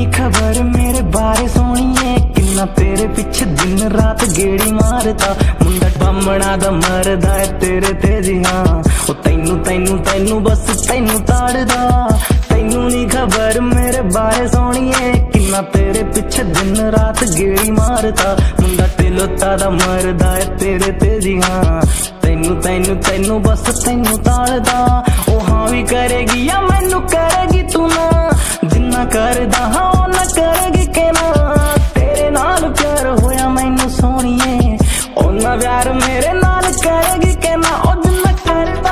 खबर मेरे बारे सोनिए, किन्ना तेरे पिछे दिन रात गेड़ी मारता। मुंडा बामणा दा मरदा है तेरे ते जी हाँ, ओ तैनू तैनू तैनू बस तैनू ताड़दा। तैनू नी खबर मेरे बारे सोनिए, किन्ना तेरे पिछे दिन रात गेड़ी मारता। मुंडा टिलोता दा मरदा है तेरे ते जी हाँ, तैनू तैनू तैनू बस तैनू ताड़दा। ओ हाँ भी करेगी या मैनू करेगी तू ना, जिन्ना करदा हाँ ना करेगी के ना। तेरे नाल प्यार होया मैनू सोनिए, ओना प्यार मेरे नाल करेगी के ना। ओ जिन्ना करदा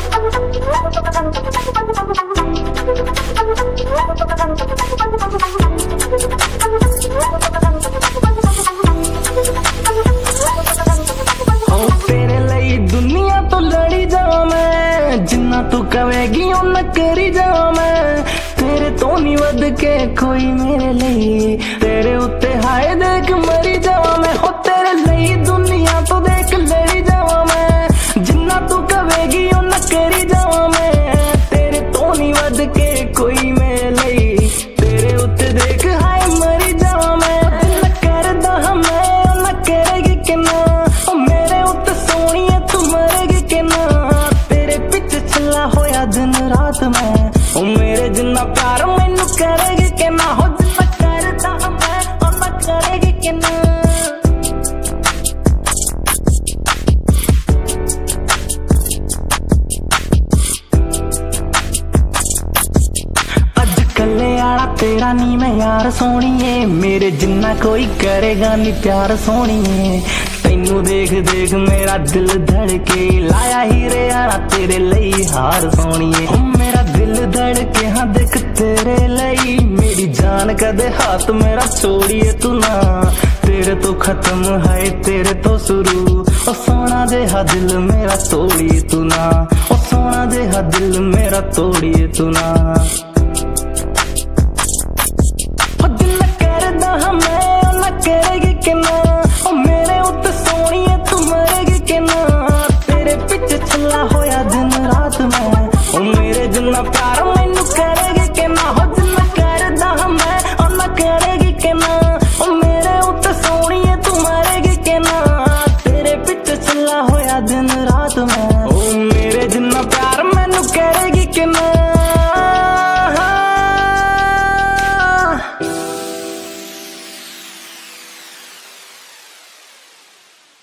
तेरे लिए दुनिया तो लड़ी जावां मैं, जिन्ना तू कवेगी ओना करी जावां मैं। तेरे तो नहीं वध के कोई मेरे लिए, तेरे उत्ते हाय देख मरी जावां मैं। हो तेरे लिए दुनिया तो देख लड़ी जावां मैं, जिन्ना तू कवेगी ओना करी जावां मैं। तेरे तो नहीं वध के कोई मेरे लिए, तेरे उत्ते देख हाय मरी जावां मैं। जिन्ना करदा मैं ओना करेगी के ना, ओ मेरे उत्ते सोनिए तू मरेगी के ना। तेरे पिछे चला होया दिन रात मैं, ओ मेरे जिन्ना प्यार मैनू करेगी के ना। हो जिन्ना करदा मैं ओना करेगी के ना। कल्ले आला तेरा नी मैं यार सोनिए, मेरे जिन्ना कोई करेगा नी प्यार सोनिए। तैनू देख देख मेरा दिल धड़के, लाया हीरे आला तेरे लिए हार सोनिए। मेरा दिल धड़के हाँ देख तेरे लिए, मेरी जान कदे हाथ मेरा छोड़िए तू ना। तेरे तो खत्म है तेरे तो शुरू, ओ सोना जेहा दिल मेरा तोड़िए तू ना। ओ सोना जेहा दिल मेरा तोड़िए तू ना। मैं ओना करेगी के ना,